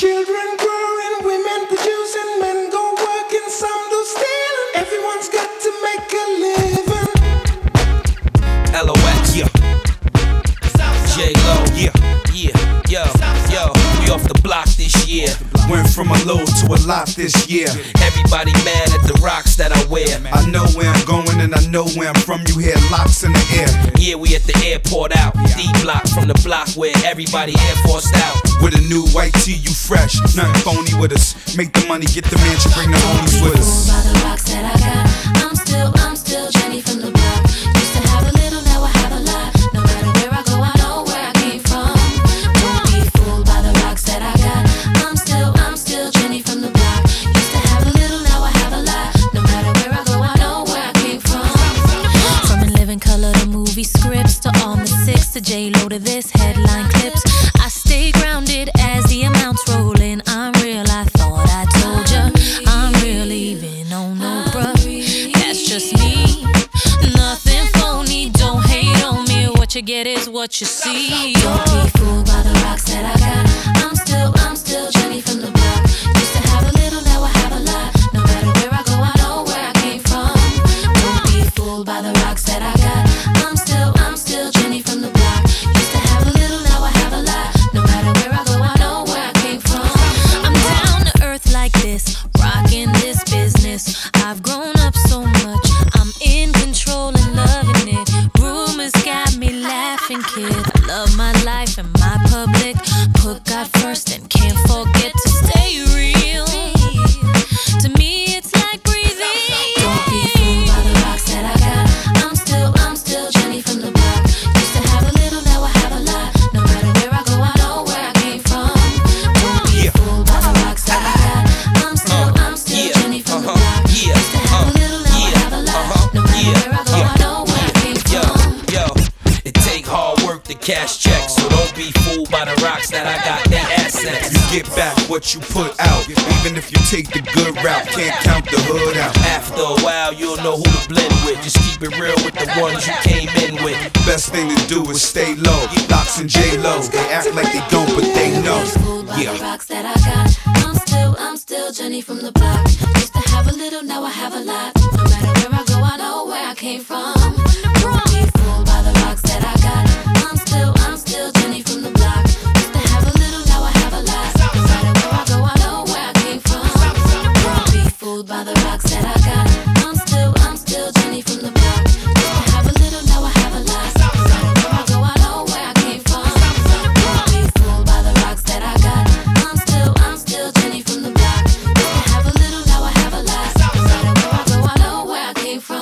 Children growing, women producing, men go working, some do stealing. Everyone's got to make a living. LOX, yeah. J-Lo, yeah. Yo, we off the block this year. Went from a low to a lot this year. Everybody mad at the rocks that I wear. I know where I'm going and I know where I'm from. You hear locks in the air. Yeah, we at the airport out. D-block from the block where everybody Air Forced out. With a new white tee, you fresh. Nothing phony with us. Make the money, get the mansion, bring the homies with us. By the rocks that I got, I'm still Jenny from the block. Used to have a little, now I have a lot. No matter where I go, I know where I came from. Don't be fooled by the rocks that I got. I'm still Jenny from the block. Used to have a little, now I have a lot. No matter where I go, I know where I came from. From In Living Color to movie scripts to all the six to J-Lo to this headline clips. I stay grounded as the amounts roll in. I'm real, I thought I told ya. I'm real even on no bruh. That's just me. Nothing phony, don't hate on me. What you get is what you see. Don't be fooled by the rocks that I got. I'm still Jenny from the block. Used to have a little, now I have a lot. No matter where I go, I know where I came from. Don't be fooled by the rocks that I got. I'm still Jenny from the block. Used to have a little, now I have a lot. No matter where I go, I know where I came from. I'm down to earth like this, rocking this business. I've grown up so much, I'm in control and loving it. Rumors got me laughing, kid. I love my life and my public. Put God first and can't forget to stay real. To me, it's like breathing. Don't be fooled by the rocks that I got. I'm still Jenny from the block. Used to have a little, now I have a lot. No matter where I go, I know where I came from. Don't be fooled by the rocks that I got. I'm still Jenny from the block. Used to have a little, now I have a lot. No matter where I go, I know where I came from. Yo, it take hard work to cash checks, so don't be fooled by the rocks that I got. They assets. You get back what you put out. Even if you take the good route, can't count the hood out. After a while, you'll know who to blend with. Just keep it real with the ones you came in with. Best thing to do is stay low. Locks and J-Lo, they act like they don't, but they know. Yeah. The rocks that I got. I'm still Jenny from the block. Used to have a little, now I have a lot. No matter where I go, I know where I came from.